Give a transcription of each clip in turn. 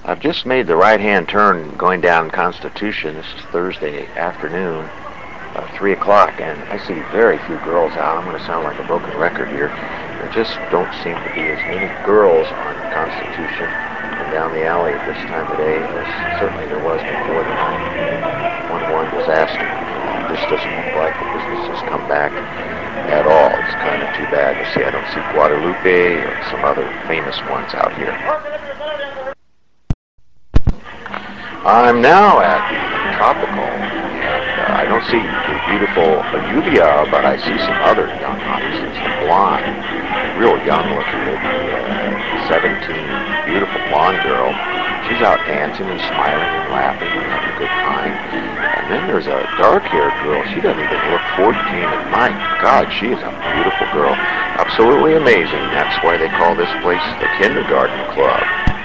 I've just made the right-hand turn going down Constitution. This is Thursday afternoon, 3 o'clock, and I see very few girls out. I'm going to sound like a broken record here. There just don't seem to be as many girls on Constitution and down the alley at this time of day as certainly there was before the 911 disaster. And this doesn't look like the business has come back at all. It's kind of too bad to see. I don't see Guadalupe or some other famous ones out here. I'm now at the Tropical, and I don't see the beautiful Lluvia, but I see some other young hotties. There's the blonde, real young looking, maybe 17, beautiful blonde girl. She's out dancing and smiling and laughing and having a good time. And then there's a dark-haired girl. She doesn't even look 14, and my God, she is a beautiful girl. Absolutely amazing. That's why they call this place the Kindergarten Club.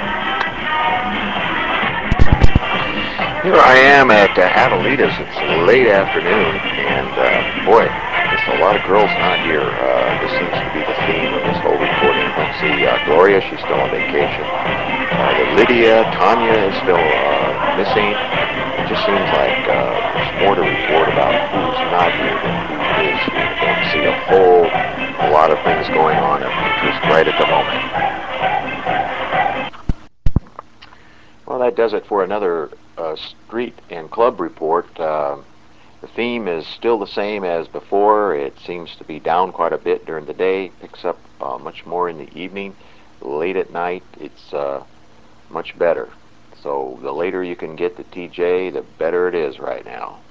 Here I am at Adelita's. It's late afternoon, and boy, just a lot of girls not here. This seems to be the theme of this whole reporting. I don't see Gloria; she's still on vacation. The Lydia, Tanya is still missing. It just seems like there's more to report about who's not here than who is here. I don't see a lot of things going on of interest right at the moment. Well, that does it for another street and club report. The theme is still the same as before. It seems to be down quite a bit during the day, picks up much more in the evening. Late at night, it's much better. So the later you can get to TJ, the better it is right now.